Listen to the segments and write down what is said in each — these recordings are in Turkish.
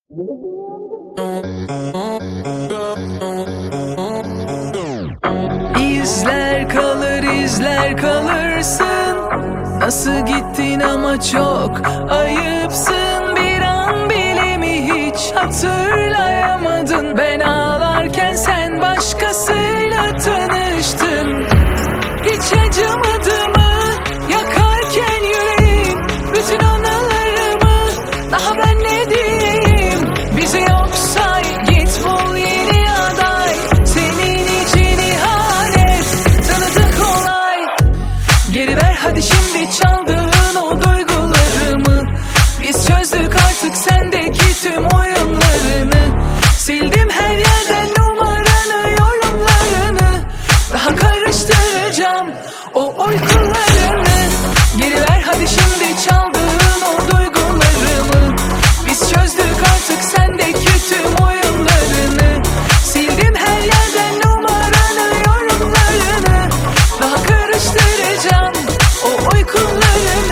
İzler kalır, izler kalırsın. Nasıl gittin ama çok ayıpsın. Bir an bile mi hiç hatırlayamadın? Ben ağlarken sen başkasıyla tanıştın. Hiç acımadı mı yakarken yüreğim bütün anılarımı? Daha ben ne diyeyim? Bizi yok say, git bul yeni aday. Senin için ihanet tanıdık olay. Geri ver hadi şimdi çaldığın o duygularımı. Biz çözdük artık sendeki tüm oyunlarını. Sildim her yerden numaranı, yorumlarını. Daha karıştıracağım o uykularını. Geri ver hadi şimdi çaldığın o duygularımı. Biz çözdük artık sendeki tüm oyunlarını. Sildim her yerden numaranı, yorumlarını. Daha karıştıracağım o uykularını.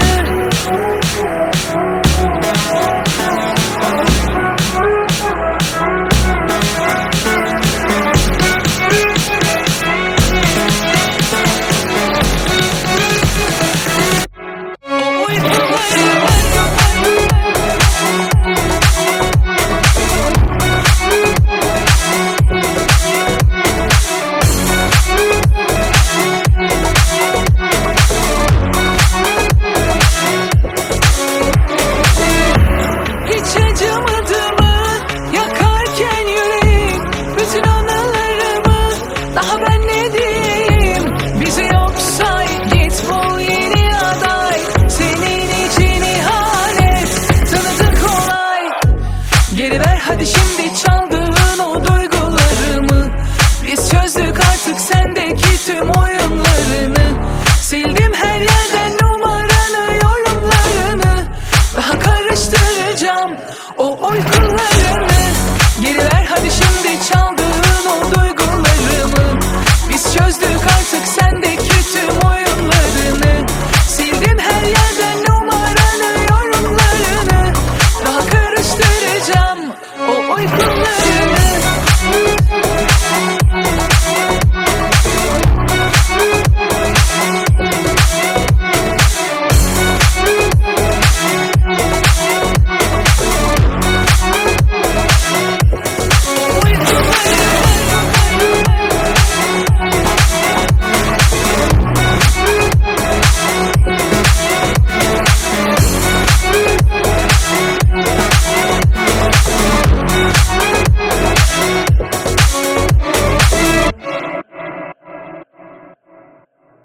Hiç acımadı mı yakarken yüreğim bütün anılarımı? Daha ben ne diyeyim? Bizi yok say, git bul yeni aday. Senin için ihanet tanıdık olay. Geri ver hadi şimdi çaldığın o duygularımı. Biz çözdük artık sendeki tüm oyunlarını. Sildim her yerden numaranı, yorumlarını. Daha karıştıracağım o uyku.